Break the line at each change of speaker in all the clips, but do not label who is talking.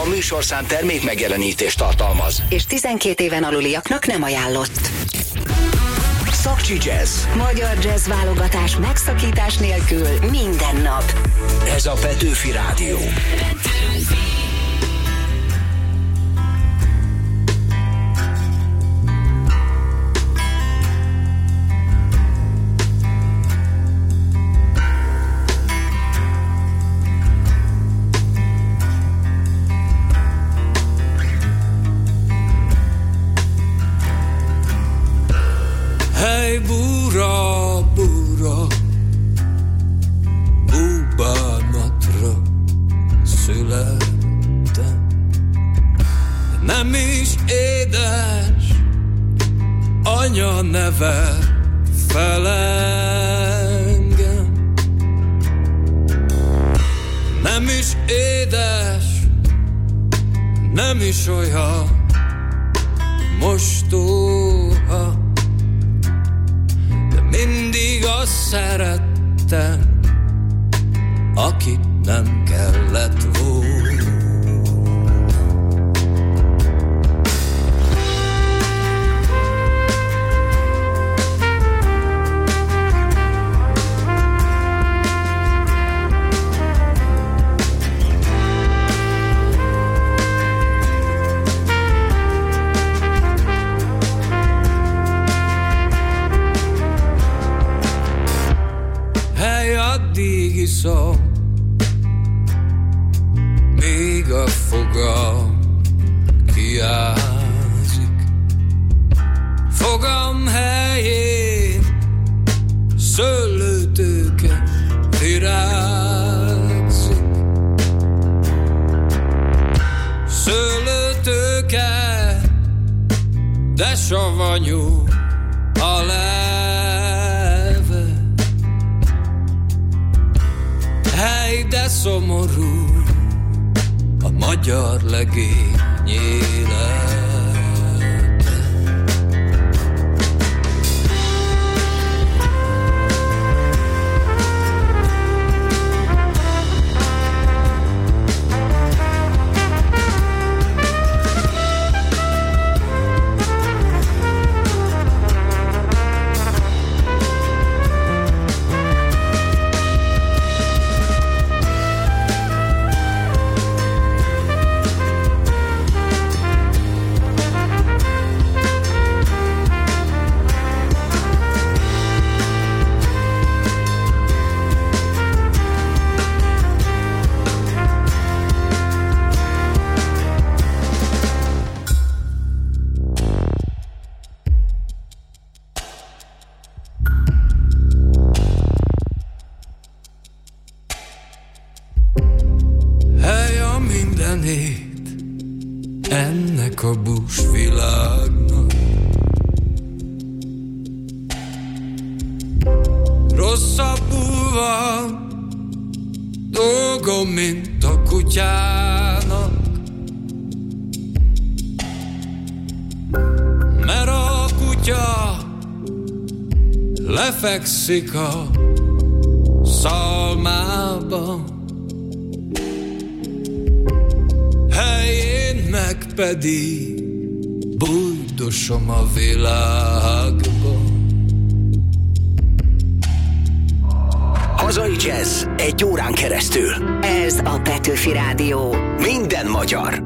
műsorszám termék megjelenítést tartalmaz.
És 12 éven aluliaknak nem ajánlott.
Szakcsi Jazz.
Magyar jazz válogatás megszakítás nélkül minden nap.
Ez a Petőfi Rádió.
Hey, búra, búra, búbánatra születtem. Nem is édes anya neve fel engem. Nem is édes, nem is olyan mostoha. Mindig azt szerettem, akit nem kellett volna. Addig iszom, míg a fogam kiázik. Fogam helyén szőlőtőke virágzik. Szőlőtőke, de savanyú a hely, de szomorú a magyar legény élete. Ennek a búsvilágnak rosszabbul van dolgom, mint a kutyának, mert a kutya lefekszik a szalmába, helyén meg pedig bújdosom a világba.
Hazai jazz 1 órán keresztül.
Ez a Petőfi Rádió.
Minden magyar.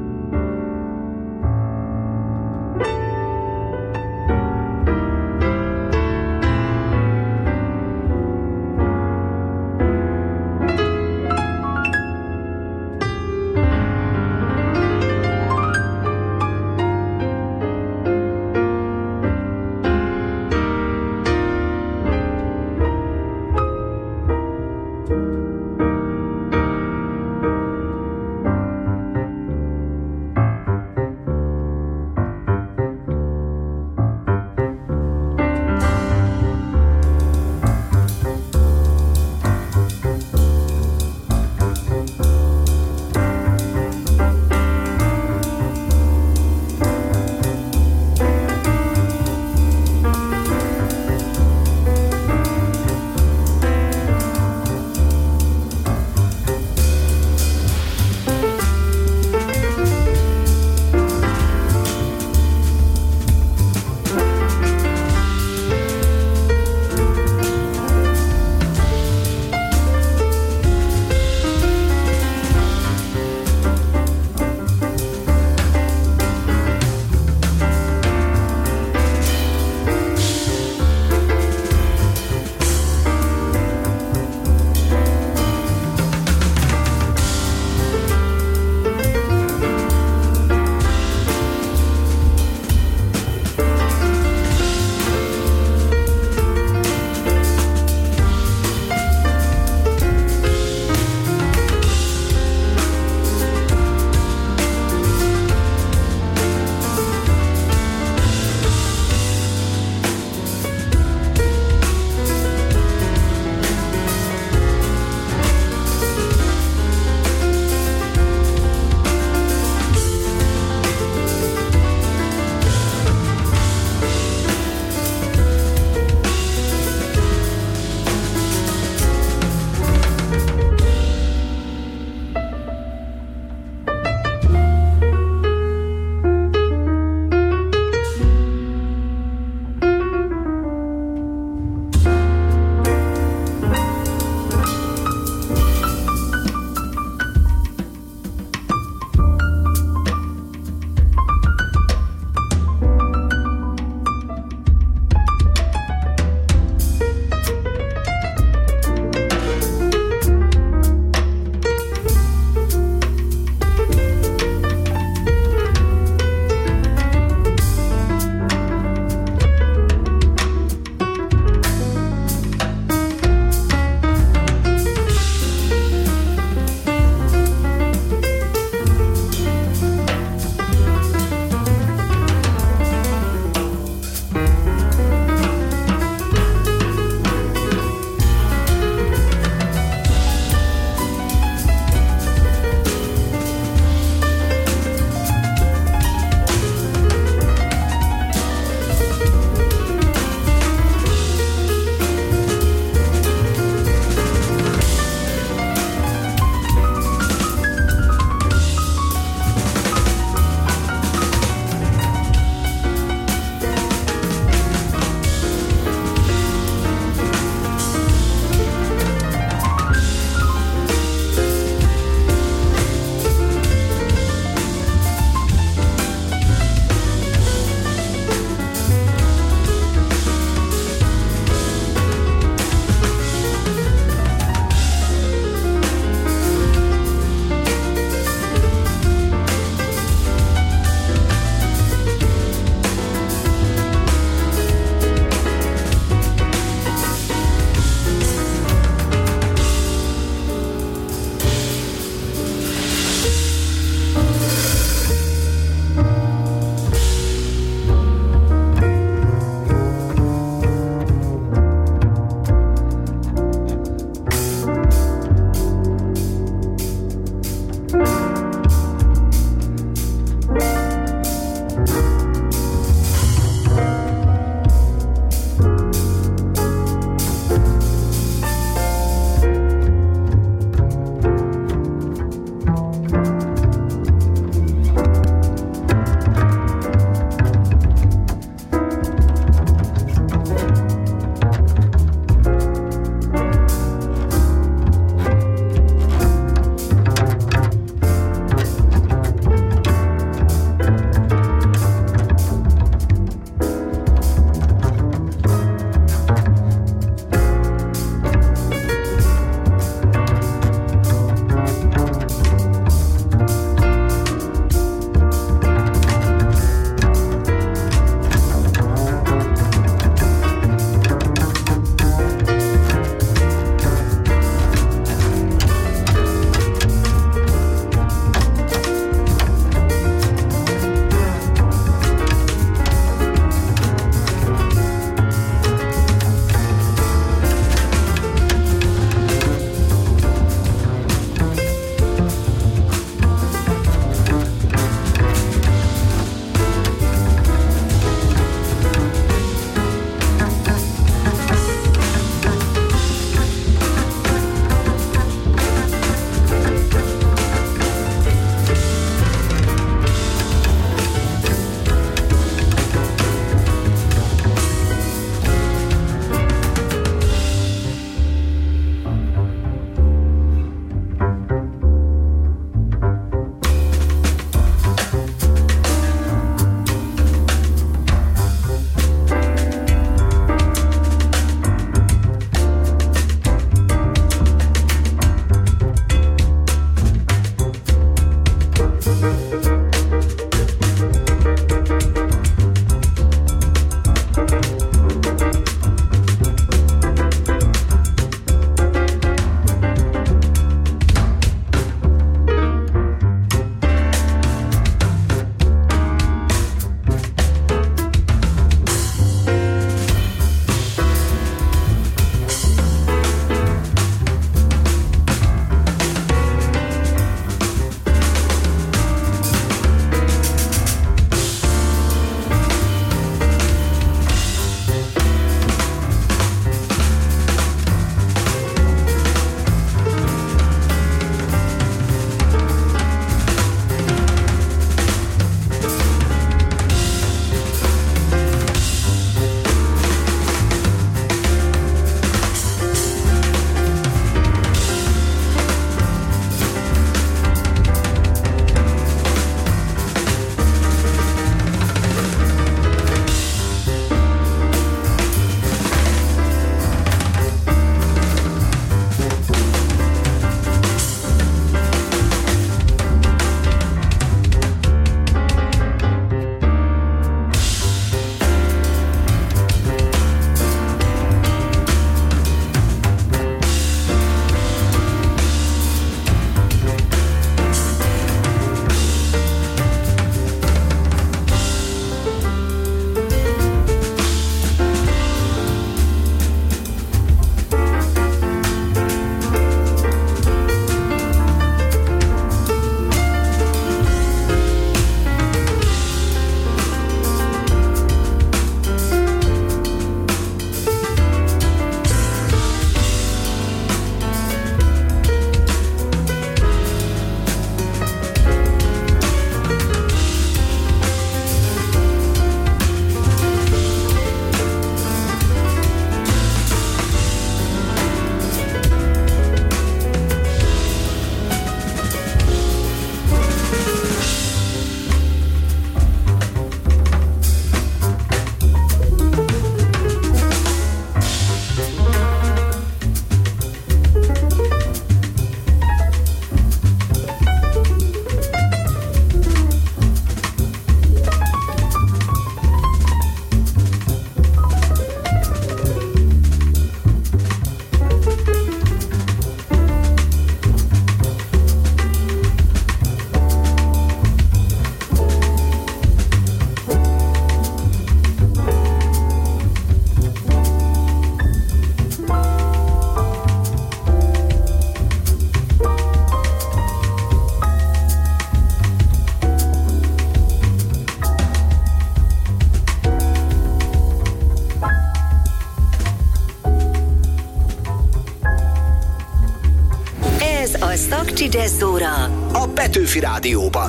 Sakcsi Jazz óra
a Petőfi Rádióban.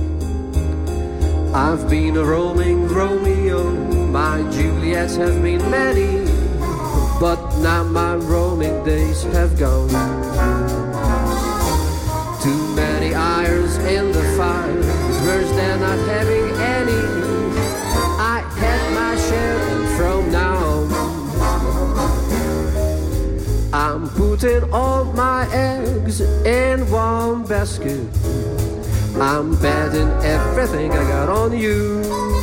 I've been a roaming Romeo, my Juliets have been many, but now my roaming days have gone. Too many irons in the fire, it's worse than not having any. I had my share and from now on I'm putting all my eggs in one basket. I'm betting everything I got on you.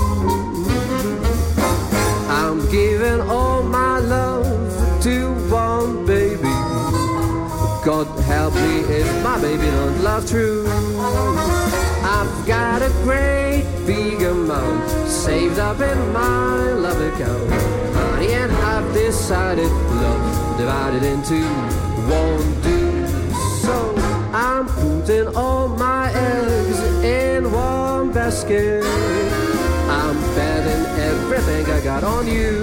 I'm giving all my love to one baby. God help me if my baby don't love true. I've got a great big amount saved up in my love account, honey, and I've decided love divided into won't do. So I'm putting all my eggs in one basket. I'm betting everything I got on you.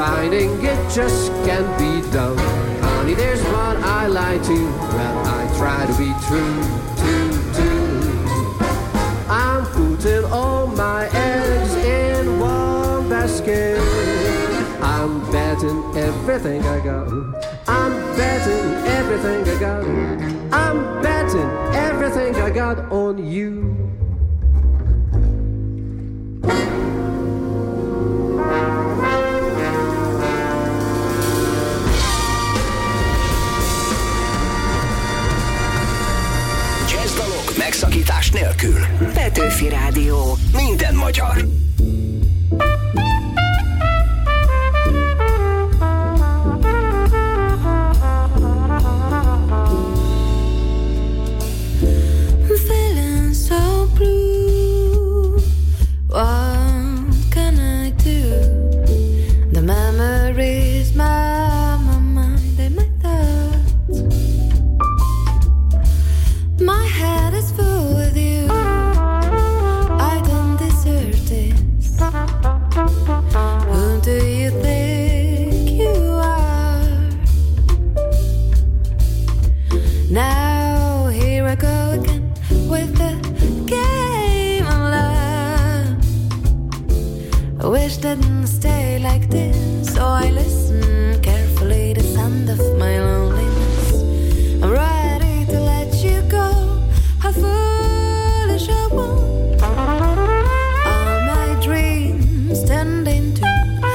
finding it just can't be done. Honey, there's one I lie to, well, I try to be true, too. I'm putting all my eggs in one basket. I'm betting everything I got. I'm betting everything I got. I'm betting everything I got on you.
Jazzdalok megszakítás nélkül.
Petőfi Rádió.
Minden magyar.
Feeling so blue. What can I do? The memories, my mind and my thoughts. My head is full with you. I don't deserve this. Who do you think you are? Now here I go again with the game of love. I wish didn't stay like this, so I listen carefully to the sound of my loneliness. I'm ready to let you go. How foolish I want. All my dreams turned into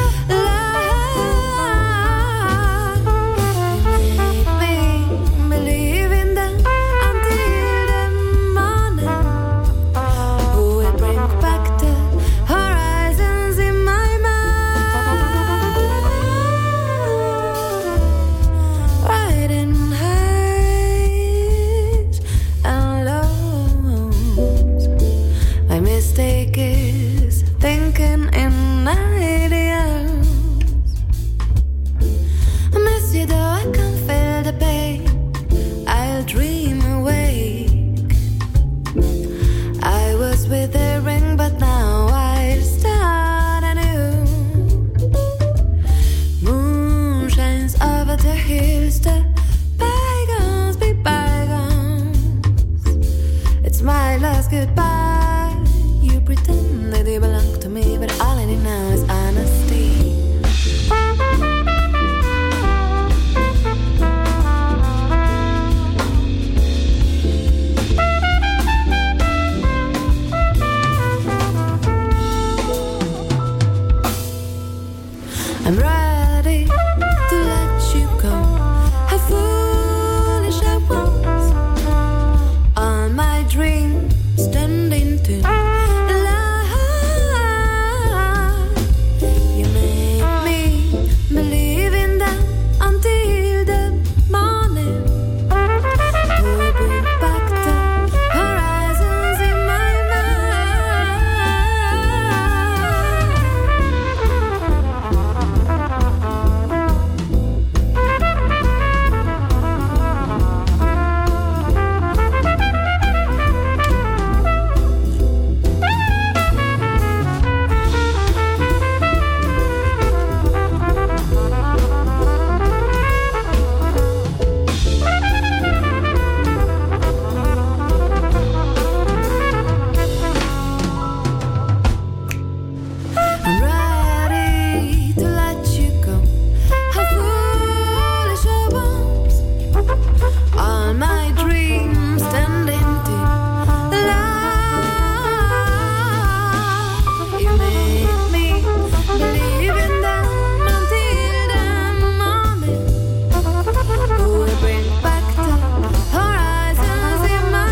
lies. You make me believe in them until the morning. Who will bring back the horizons in my mind? Riding highs and lows. My mistake is thinking in ideals. I miss you though I can feel the pain. I'll dream awake. I was withering, but now I'll start anew. Moon shines over the hills. The bygones be bygones. It's my last goodbye. You pretend that you belong to me, but all I need now is honesty. I'm ready to let you go. How foolish I was. All my dreams turned into lies. You make me believe in them until the morning. Who will bring back the horizons in my I'm ready to let you go. How foolish I was. All my dreams turned into lies. You make me believe in them until the morning. Who will bring back the horizons in my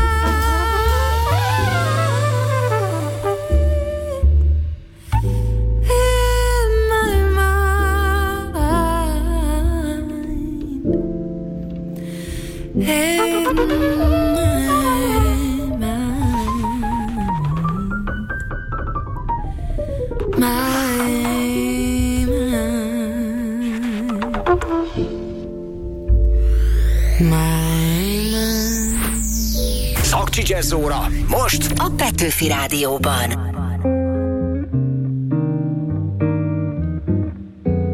Szakcsi Jazz óra most
A Petőfi Rádióban.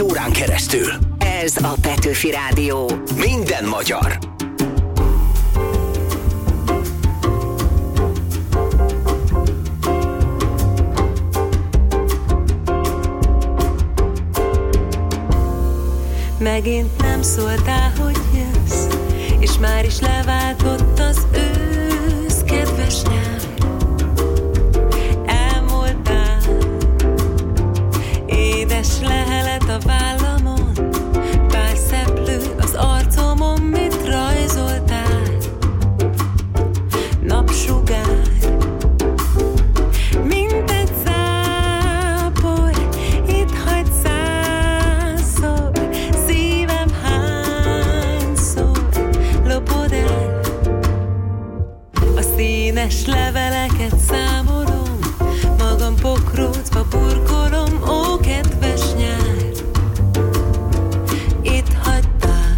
1 órán keresztül.
Ez a Petőfi Rádió.
Minden magyar.
Megint nem szóltál, hogy jössz, és már is leváltott az ősz, kedves nyár. Elmúltál, édes lehelet a vállamon, pár szeplő az arcomon, mit rajzoltál? Napsugár, mint egy zápor, itt hagy százszor, szívem hányszor lopod el. A színes leveleket számolom, magam pokrócba burkolom, ó kedves nyár, itt hagytál.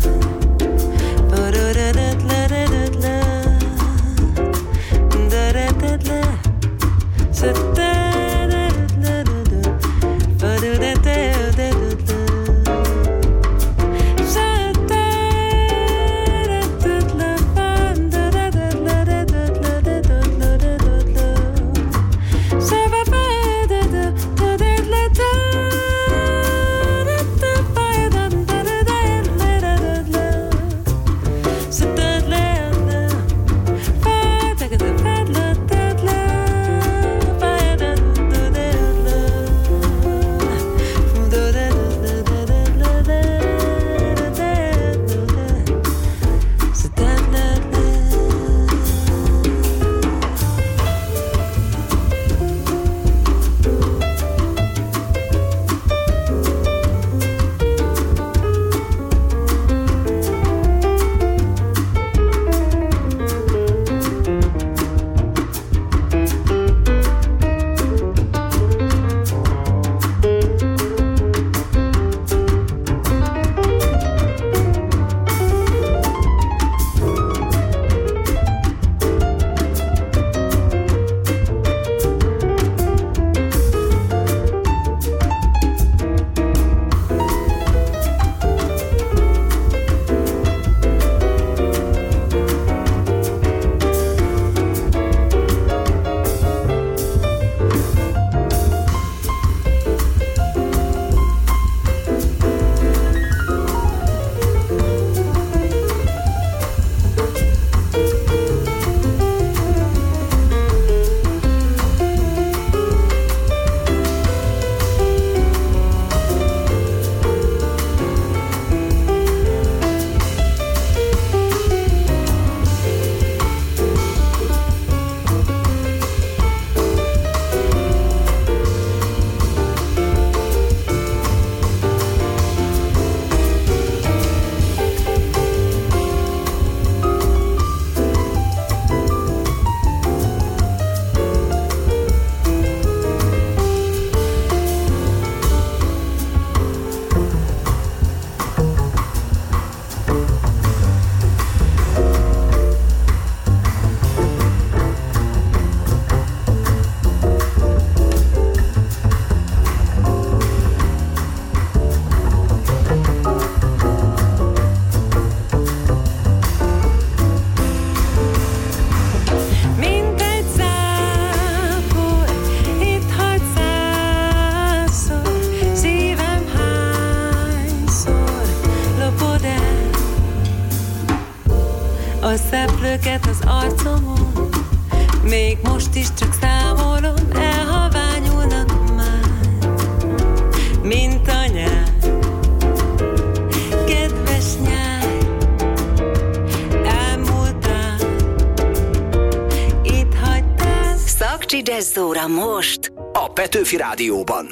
A szeplőket az arcomon, még most is csak számolom, elhaványulnak már, mint a nyár. Kedves nyár, elmúltál, itt hagytál.
Szakcsi Jazzóra most
a Petőfi Rádióban.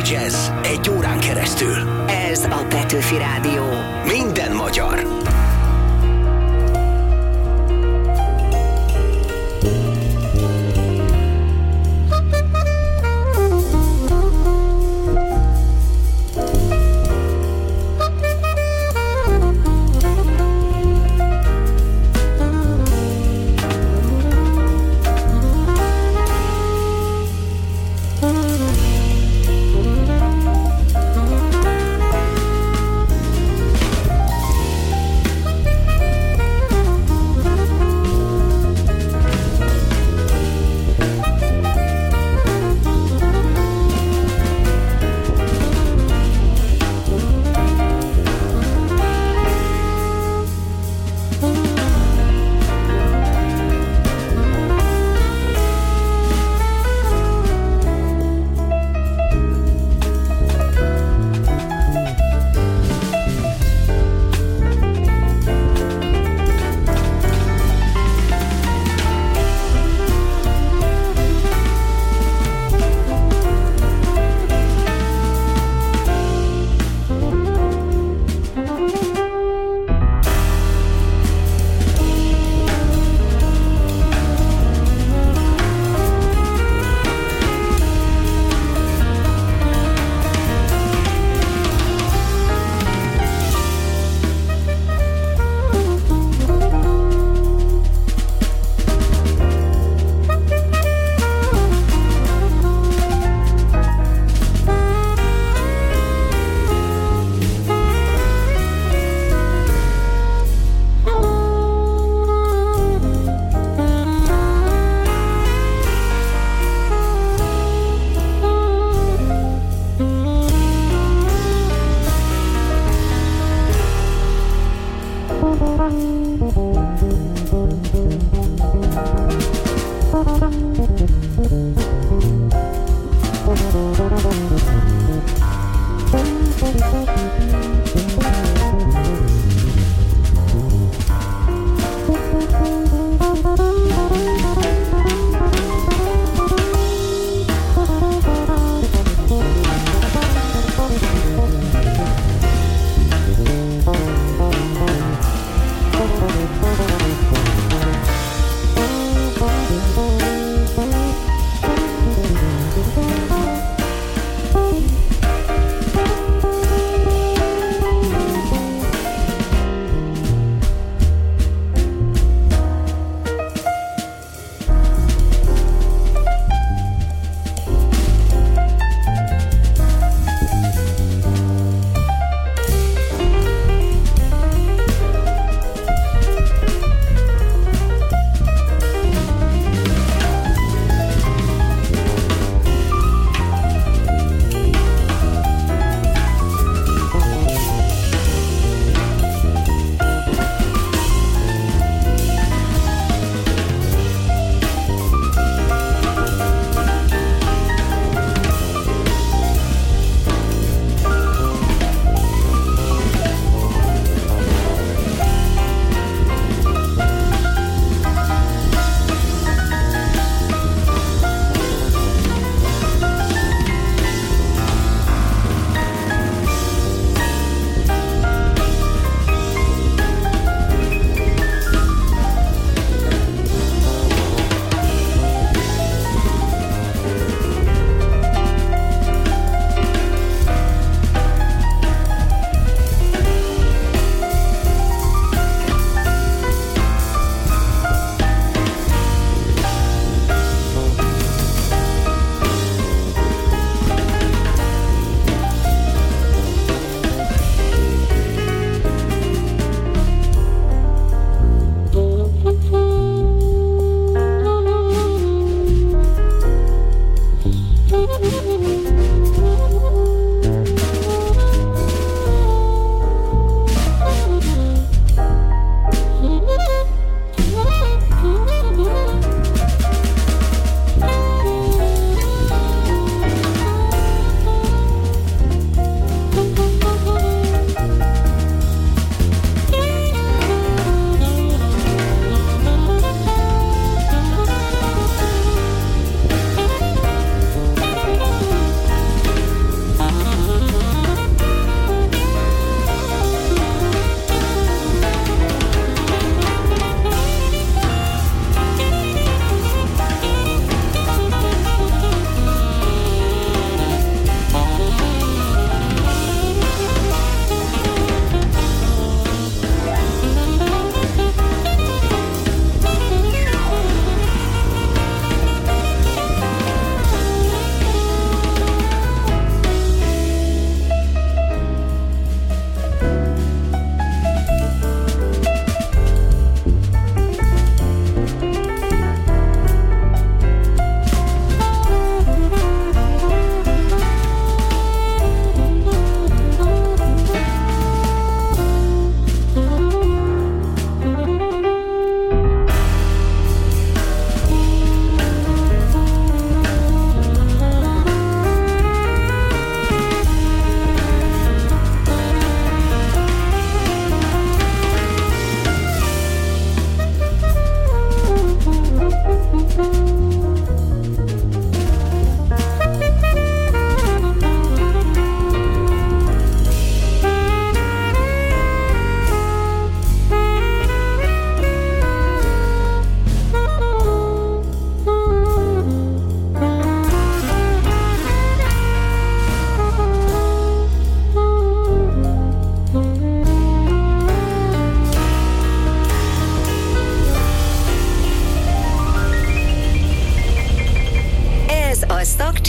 jazz egy órán keresztül.
Ez a Petőfi Rádió.
Minden magyar.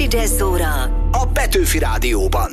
Kicsi Jazzóra
A Petőfi Rádióban.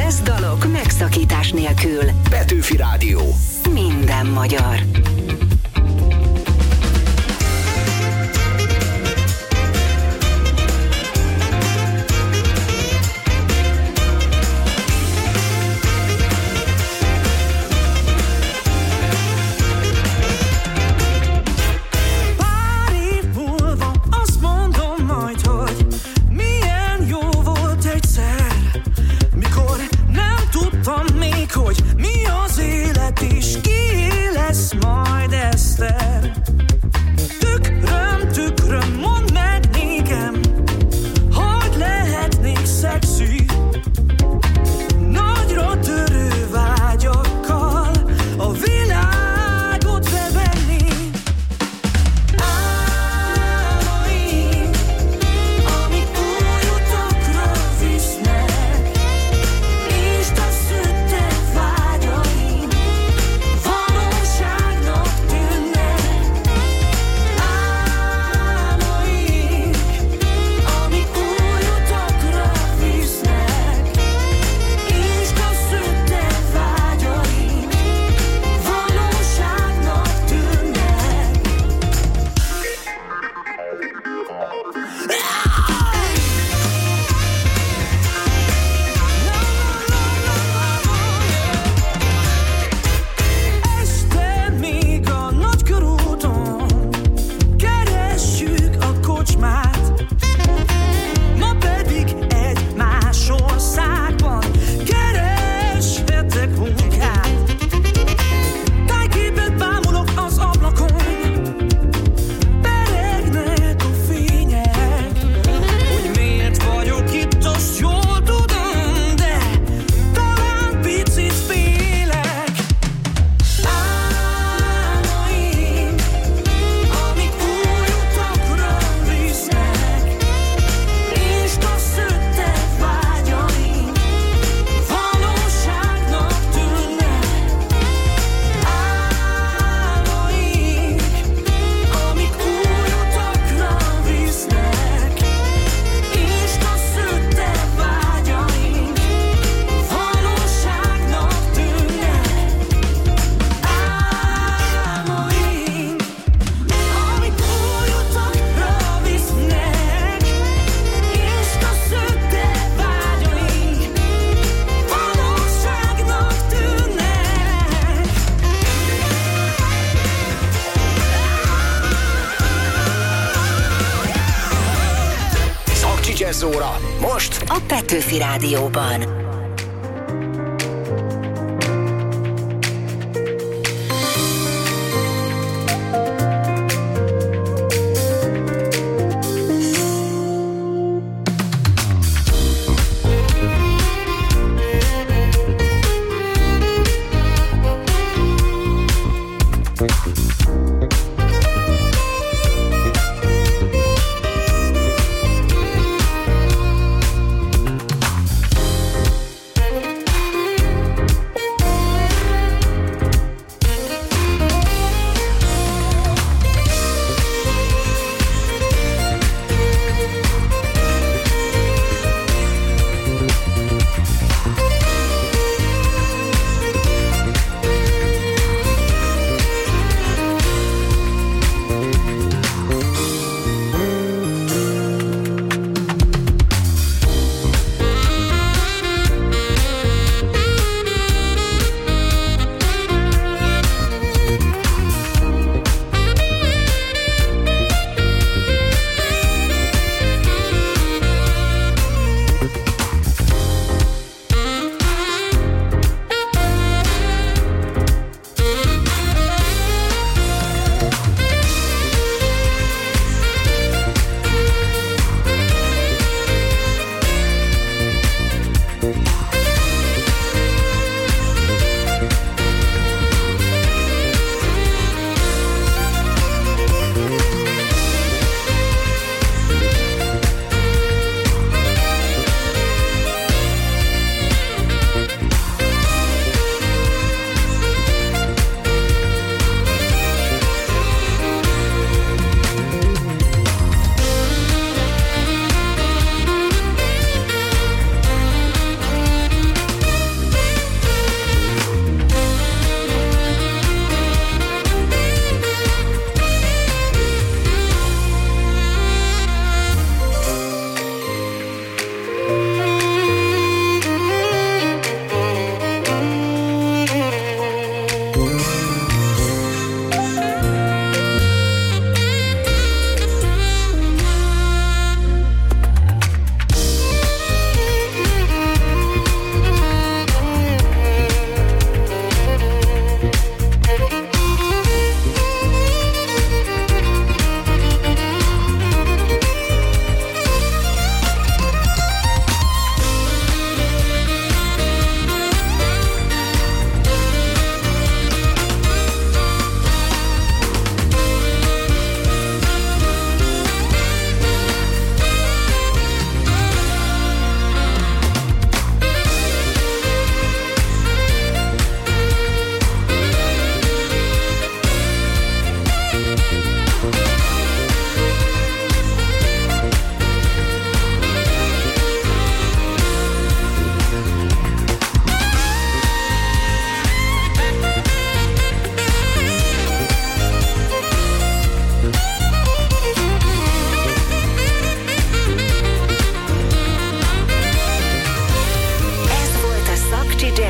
Jazz dalok megszakítás nélkül.
Petőfi Rádió.
Minden magyar.
Hogy mi az élet és ki lesz majd Eszter. Tükröm, tükröm, mondd meg nékem, hogy lehetnék szexi, nagyra törő vágyakkal a világot bevenni. Álmaim, amik új utakra visznek, és taszüttek vágyaim, valóságnak tűnnek. Álmaim, amik új utakra visznek, és taszüttek vágyaim, valóságnak tűnnek. Este még a nagykörúton keressük a kocsmát, ma pedig egy más országban kereshetek munkát. Tájképet bámulok az ablakon, peregnek a fények, hogy miért vagyok itt, azt jól tudom, de talán picit félek. Álmaim, amik új utakra visznek, és taszüttek vágyaim, valóságnak tűnnek. Álmaim, amik új utakra visznek, és taszüttek vágyaim, valóságnak tűnnek. Álmaim, amik új utakra visznek, és taszüttek vágyaim, valóságnak tűnnek.
Szakcsi Jazz óra. Most
A Petőfi Rádióban.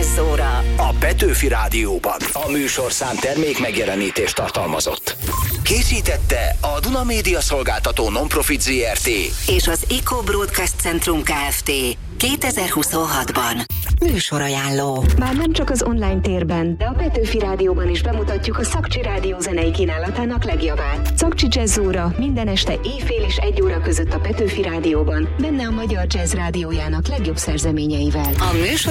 Jazz-óra
A Petőfi Rádióban. A műsorszám termék megjelenítést tartalmazott. Készítette a Duna Média Szolgáltató Non-Profit Zrt.
és az Eco Broadcast Centrum Kft. 2026-ban. Műsorajánló.
Már nem csak az online térben, de a Petőfi Rádióban is bemutatjuk a Szakcsi Rádió zenei kínálatának legjobbát. Szakcsi Jazz-óra minden este éjfél és 1 óra között a Petőfi Rádióban, benne a Magyar Jazz Rádiójának legjobb szerzeményeivel.
A műsor